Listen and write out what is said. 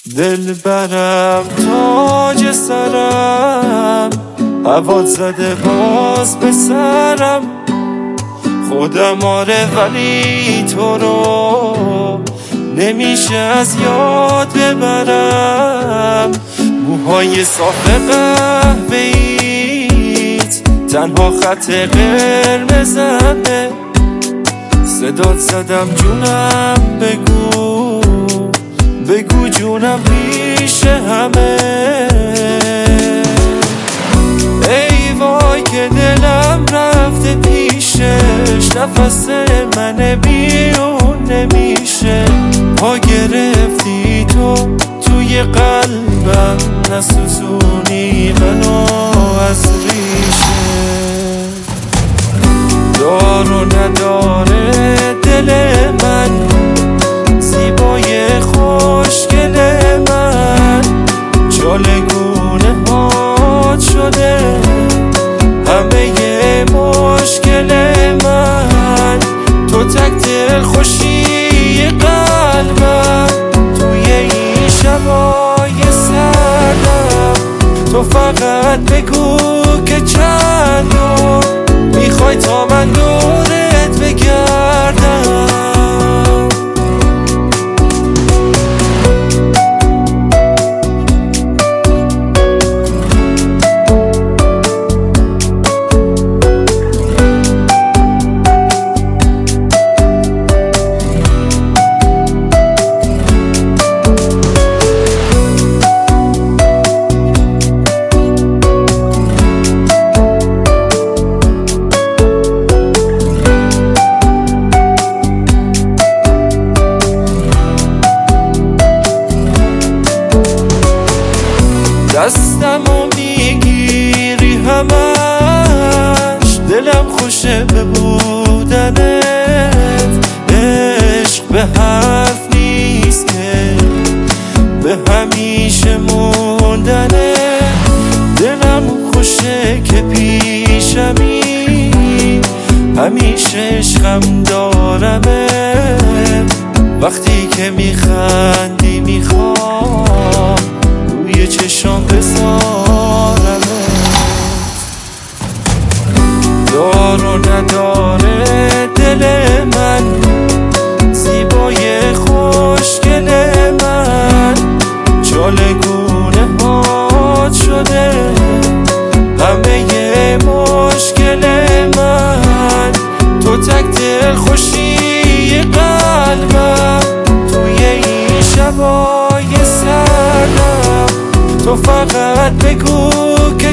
دل برم تاج سرم، هوات زده باز به سرم. خودم آره ولی تو رو نمیشه از یاد ببرم. موهای صاف قهوه‌ایت تنها خط قرمزمه. صدات زدم جونم، بگو بگو جونم پیش همه. ای وای که دلم رفته پیشش، نفس من بیرون نمیشه. پا گرفتی تو توی قلبم، نسوزونی منو از ریشه. دار و نداره دل من، زیبای خوشگل من. چالگونه هات شده همه مشکل من. تو تک دل خوشی قلبم، توی این شبای سردم. تو فقط بگو که چند دور میخوای تا من دورت بگردم. دستمو میگیری همش، دلم خوشه به بودنت. عشق به حرف نیست که به همیشه موندنه. دلم خوشه که پیشمی، همیشه عشقم دارمه. وقتی که میخندی میخوام روی چشام بذارمت. دار و نداره دل من، زیبای خوشگل من. چالگونه هات شده همه مشکل من. تو تک دل خوشی قلبم، توی این شبای سردم. تو فقط بگو که